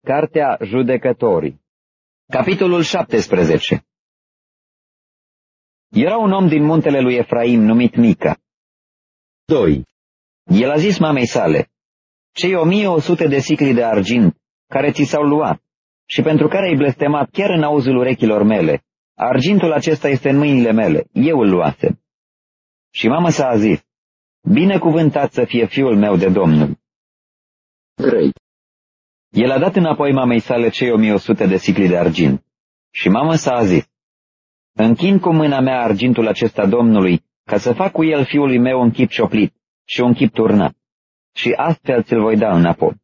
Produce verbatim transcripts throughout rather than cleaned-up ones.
Cartea Judecătorii. Capitolul șaptesprezece. Era un om din muntele lui Efraim numit Mica. doi. El a zis mamei sale: cei o mie o sută de sicli de argint care ți s-au luat și pentru care ai blestemat chiar în auzul urechilor mele, argintul acesta este în mâinile mele, eu îl luasem. Și mama sa a zis: binecuvântat să fie fiul meu de Domnul. trei. El a dat înapoi mamei sale cei o mie o sută de sicli de argint. Și mama sa a zis: închin cu mâna mea argintul acesta Domnului, ca să fac cu el fiului meu un chip cioplit și un chip turnat, și astfel ți-l voi da înapoi.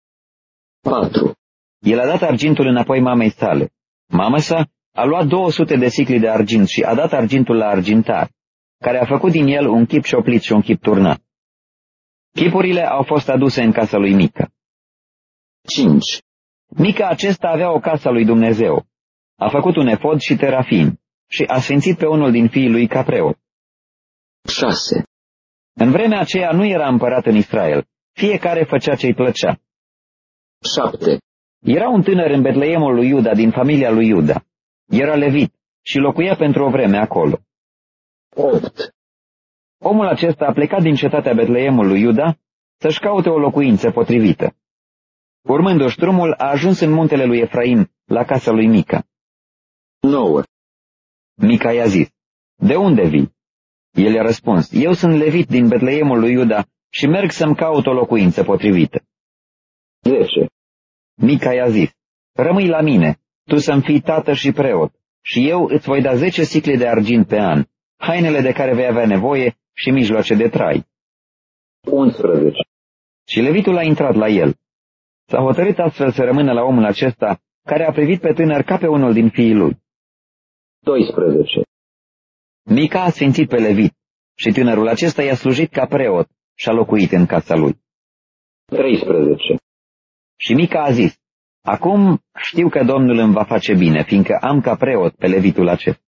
patru. El a dat argintul înapoi mamei sale. Mama sa a luat două sute de sicli de argint și a dat argintul la argintar, care a făcut din el un chip cioplit și un chip turnat. Chipurile au fost aduse în casa lui Mica. cinci. Mica acesta avea o casă a lui Dumnezeu. A făcut un efod și terafim și a sfințit pe unul din fiii lui ca preot. șase. În vremea aceea nu era împărat în Israel. Fiecare făcea ce-i plăcea. șapte. Era un tânăr în Betleemul lui Iuda, din familia lui Iuda. Era levit și locuia pentru o vreme acolo. opt. Omul acesta a plecat din cetatea Betleemul lui Iuda să-și caute o locuință potrivită. Urmându-și drumul, a ajuns în muntele lui Efraim, la casa lui Mica. nouă. Mica i-a zis: de unde vii? El i-a răspuns: eu sunt levit din Betleemul lui Iuda și merg să-mi caut o locuință potrivită. zece. Mica i-a zis: rămâi la mine, tu să-mi fii tată și preot, și eu îți voi da zece sicle de argint pe an, hainele de care vei avea nevoie și mijloace de trai. unsprezece. Și levitul a intrat la el. S-a hotărât astfel să rămână la omul acesta, care a privit pe tânăr ca pe unul din fiii lui. doisprezece. Mica a sfințit pe levit și tânărul acesta i-a slujit ca preot și a locuit în casa lui. treisprezece. Și Mica a zis: acum știu că Domnul îmi va face bine, fiindcă am ca preot pe levitul acesta.